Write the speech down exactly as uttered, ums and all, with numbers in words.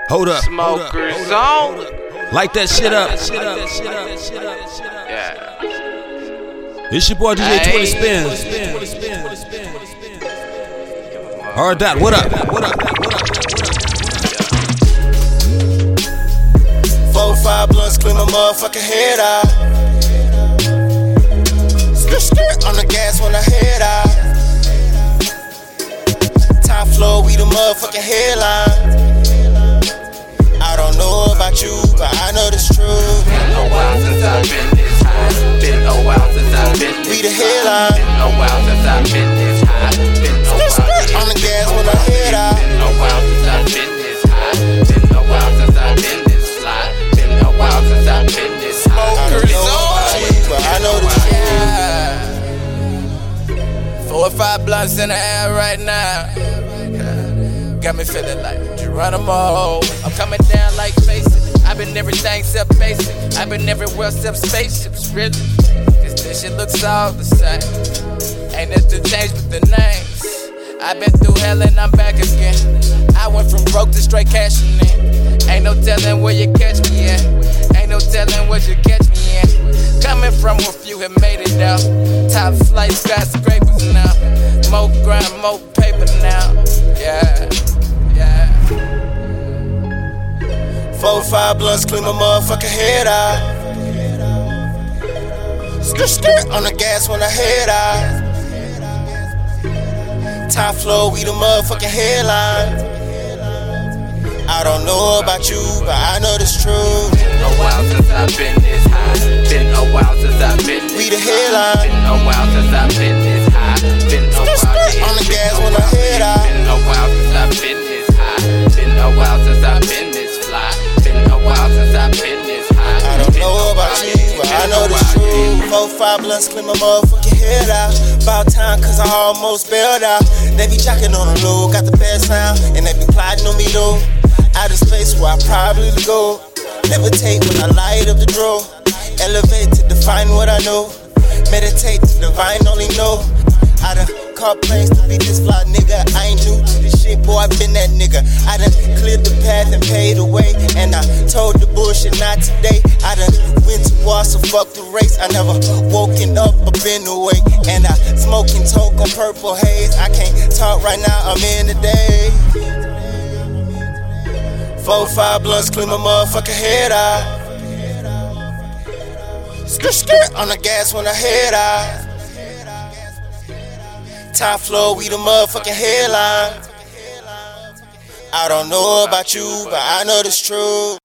Hold up. Smoker zone. Light that shit up. Yeah. It's your boy D J Hey. twenty Spins. Hard dot. What up? What up? Four, five blunts, clean my motherfucking head out. Skirt, skirt on the gas when I head out. Top floor, we the motherfucking headline. I don't know about you, but I know this true. Been a while since I've been this high. Been a while since I've been this We the high. headline. Been a while since I've been this high. Been a while Skirt, skirt on the gas when I head out. Been a while since I've been this high. Been a while since I've been this fly. Been a while since I've been this high. I don't know about you, but I know the truth. Yeah. Four or five blunts in the air right now. Got me feeling like Geronimo. I'm coming down like basic. I've been everything except basic. I've been everywhere except spaceships, really. Cause this shit looks all the same. Ain't nothing changed with the names. I've been through hell and I'm back again. I went from broke to straight cashing in. Ain't no telling where you catch me at. Ain't no telling what you catch me in. Coming from a few have made it out. Top flight skyscrapers now. More grind, more paper now. Yeah, yeah. Four, five blunts, clean my motherfucking head out. Skirt, skirt on the gas when I head out. Top floor, we the motherfucking headline. I don't know about you, but I know this true. Been a while since I've been this high. Been a while since I've been this We the high. headline. Been a while since I've been this high. Been a while Skirt on the gas when I head out. Been a while since I've been this high. Been a while since I've been this fly. Been a while since I've been this high. I don't know about you, but I know this true. Four, five blunts, clean my motherfucking head out. About time, cause I almost bailed out. They be jocking on the low, got the best sound, and they be plotting on me though. Out of space where I probably go. Levitate when I light up the drawer. Elevate to define what I know. Meditate to divine only know. I done caught planes to be this fly nigga. I ain't new to this shit, boy, I been that nigga. I done cleared the path and paid the way. And I told the bullshit not today. I done went to war, so fuck the race. I never woken up or been away. And I smoking toke on purple haze. I can't talk right now, I'm in the day. Four, five blunts, clean my motherfucking head out. Skirt, skirt on the gas when I head out. Top floor, we the motherfucking headline. I don't know about you, but I know this true.